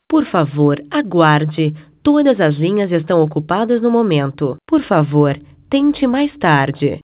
Por favor, aguarde. Todas as linhas estão ocupadas no momento. Por favor, tente mais tarde.